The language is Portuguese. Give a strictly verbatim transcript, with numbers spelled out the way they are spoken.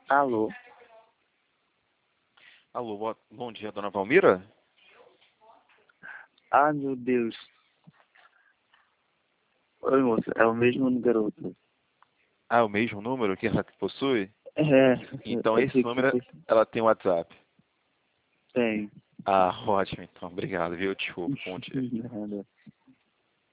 Alô? Alô, boa- bom dia, dona Valmira? Ah, meu Deus. Oi, moça. É o mesmo garoto. Ah, é o mesmo número que ela possui? É, Então eu esse sei que número, você ela tem WhatsApp. tem. Ah, ótimo, então. Obrigado, viu? Desculpa, bom dia. Nada.